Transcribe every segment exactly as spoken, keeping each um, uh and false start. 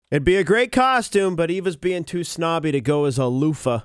It'd be a great costume, but Eva's being too snobby to go as a loofah.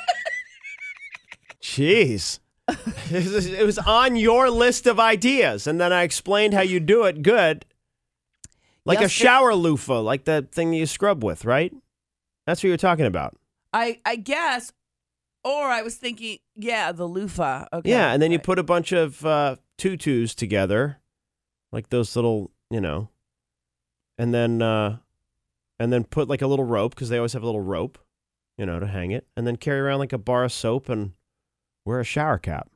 Jeez. It was on your list of ideas, and then I explained how you do it good. Like yes, a shower it, loofah, like the thing that you scrub with, right? That's what you're talking about. I, I guess, or I was thinking, yeah, the loofah. Okay. Yeah, and then right. you put a bunch of uh, tutus together, like those little, you know, and then uh, and then put like a little rope, because they always have a little rope, you know, to hang it, and then carry around like a bar of soap and wear a shower cap.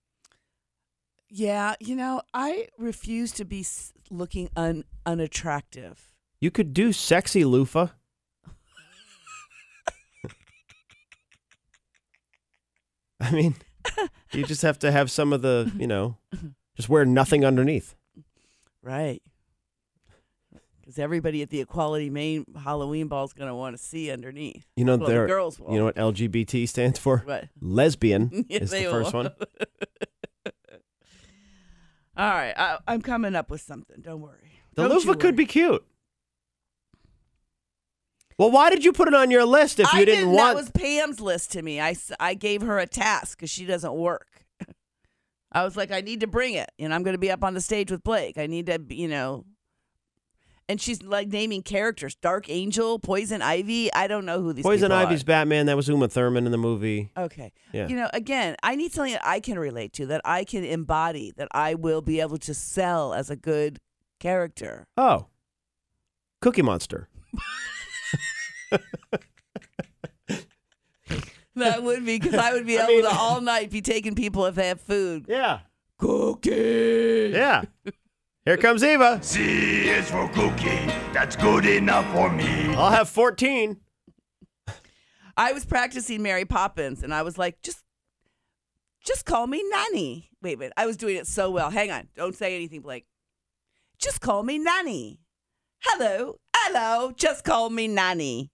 Yeah, you know, I refuse to be looking un- unattractive. You could do sexy loofah. I mean, you just have to have some of the, you know, just wear nothing underneath. Right. Because everybody at the Equality Maine Halloween ball is going to want to see underneath. You know, well, the girls will. You know what L G B T stands for? What? Lesbian yes, is the first will. one. All right, I, I'm coming up with something. Don't worry. The Don't loofah worry. could be cute. Well, why did you put it on your list if you I didn't, didn't want? That was Pam's list to me. I, I gave her a task because she doesn't work. I was like, I need to bring it, and I'm going to be up on the stage with Blake. I need to, you know. And she's like naming characters: Dark Angel, Poison Ivy. I don't know who these Poison people Ivy's are. Batman. That was Uma Thurman in the movie. Okay. Yeah. You know, again, I need something that I can relate to, that I can embody, that I will be able to sell as a good character. Oh, Cookie Monster. That would be, because I would be I able mean, to all night be taking people if they have food. Yeah. Cookie. Yeah. Here comes Eva. C is for cookie. That's good enough for me. I'll have fourteen. I was practicing Mary Poppins, and I was like, just, just call me Nanny. Wait, wait. I was doing it so well. Hang on. Don't say anything, Blake. Just call me Nanny. Hello. Hello. Just call me Nanny.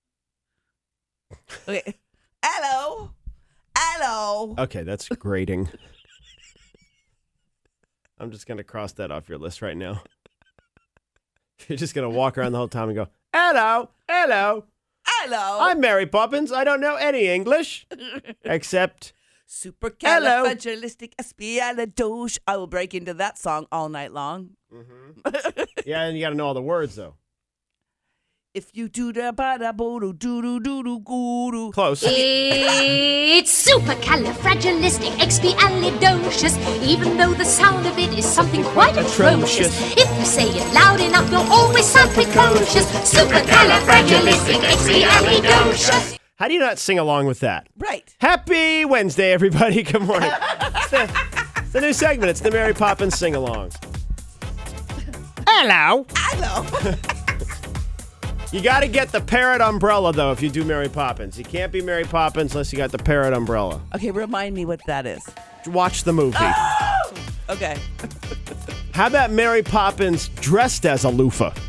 Okay. Hello. Hello. Okay, that's grating. I'm just going to cross that off your list right now. You're just going to walk around the whole time and go, hello, hello. Hello. I'm Mary Poppins. I don't know any English. Except, supercalifragilisticexpialidocious. I will break into that song all night long. Mm-hmm. Yeah, and you got to know all the words, though. If you do da ba da bo do do do do do goo. Close. It's supercalifragilisticexpialidocious, even though the sound of it is something quite atrocious. Atrocious. If you say it loud enough, you'll always sound precocious. Supercalifragilisticexpialidocious. How do you not sing along with that? Right. Happy Wednesday, everybody. Good morning. it's, the, it's the new segment. It's the Mary Poppins sing-along. Hello. Hello. You got to get the parrot umbrella, though, if you do Mary Poppins. You can't be Mary Poppins unless you got the parrot umbrella. Okay, remind me what that is. Watch the movie. Oh! Okay. How about Mary Poppins dressed as a loofah?